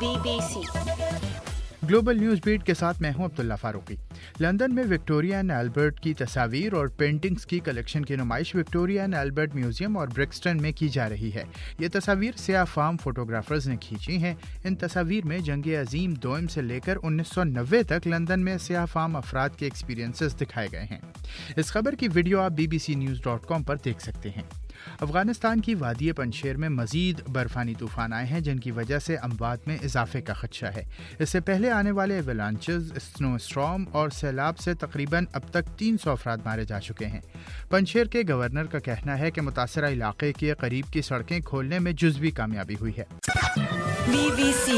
BBC global news beat के साथ मैं हूं अब्दुल्ला फारूकी। लंदन में विक्टोरिया एंड एल्बर्ट की तस्वीर और पेंटिंग्स की कलेक्शन की नुमाइश विक्टोरिया एंड एल्बर्ट म्यूजियम और ब्रिक्सटन में की जा रही है। ये तस्वीर सियाह फार्म फोटोग्राफर्स ने खींची हैं। इन तस्वीर में जंग अजीम दोम से लेकर 1990 तक लंदन में सियाह फार्म अफराद के एक्सपीरियंसेस दिखाए गए हैं। इस खबर की वीडियो आप bbcnews.com पर देख सकते हैं। अफगानिस्तान की वादी पंजशेर में मजीद बर्फानी तूफान आए हैं, जिनकी वजह से अमवात में इजाफे का खदशा है। इससे पहले आने वाले एवलांचेस, स्नो स्टॉर्म और सैलाब से तकरीबन अब तक 300 अफराद मारे जा चुके हैं। पंजशेर के गवर्नर का कहना है कि मुतासरा इलाके के करीब की सड़कें खोलने में जुज़वी कामयाबी हुई है। BBC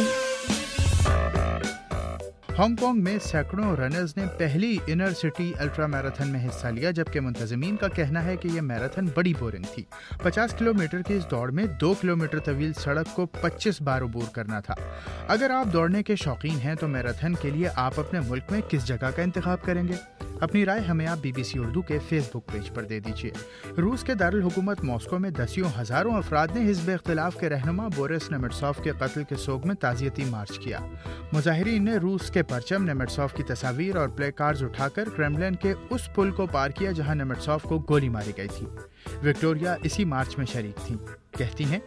हांगकांग में सैकड़ों रनर्स ने पहली इनर सिटी अल्ट्रा मैराथन में हिस्सा लिया, जबकि मुंतज़मीन का कहना है कि यह मैराथन बड़ी बोरिंग थी। 50 किलोमीटर की इस दौड़ में 2 किलोमीटर तवील सड़क को 25 बार अबूर करना था। अगर आप दौड़ने के शौकीन हैं तो मैराथन के लिए आप अपने मुल्क में किस जगह का इंतखाब करेंगे? अपनी राय हमें आप BBC उर्दू के फेसबुक पेज पर दे दीजिए। रूस के दारुल हुकूमत मॉस्को में दसियों हजारों अफराद ने हिज़्ब इख्तिलाफ के रहनुमा बोरिस नेमेटसोव के कत्ल के सोग में ताज़ियती मार्च किया। मुजाहिरीन ने रूस के परचम, नेमेटसोव की तस्वीर और प्ले कार्ड्स उठाकर क्रेमलिन के उस पुल को पार किया जहां नेमेटसोव को गोली मारी गई थी। विक्टोरिया इसी मार्च में शरीक थी। कहती हैं,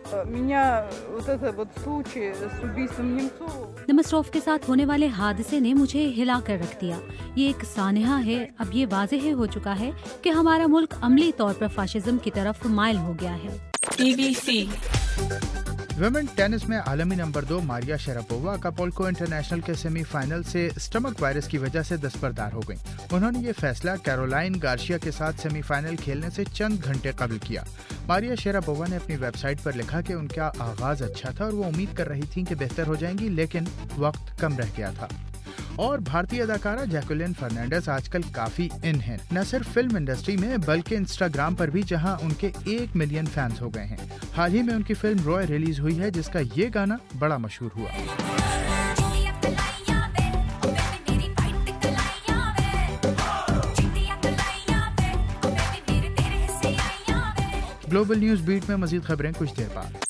नेमेटसोव के साथ होने वाले हादसे ने मुझे हिला कर रख दिया। ये एक सानहा है। अब ये वाज़ेह हो चुका है कि हमारा मुल्क अमली तौर पर फाशिज्म की तरफ माइल हो गया है। BBC वुमेन टेनिस में आलमी number 2 Maria Sharapova Acapulco international के सेमीफाइनल से स्टमक वायरस की वजह से दस्तबरदार हो गईं। उन्होंने ये फैसला कैरोलाइन गार्शिया के साथ सेमीफाइनल खेलने से चंद घंटे कबल किया। मारिया शरापोवा ने अपनी वेबसाइट पर लिखा कि उनका आगाज अच्छा था और वो उम्मीद कर रही थी कि बेहतर हो जाएंगी, लेकिन वक्त कम रह गया था। और भारतीय अदाकारा जैकुलिन फर्नांडिस आजकल काफी इन हैं, न सिर्फ फिल्म इंडस्ट्री में बल्कि इंस्टाग्राम पर भी, जहां उनके 1 मिलियन फैंस हो गए हैं। हाल ही में उनकी फिल्म रॉय रिलीज हुई है, जिसका ये गाना बड़ा मशहूर हुआ। ग्लोबल न्यूज़ बीट में मजीद खबरें कुछ देर बाद।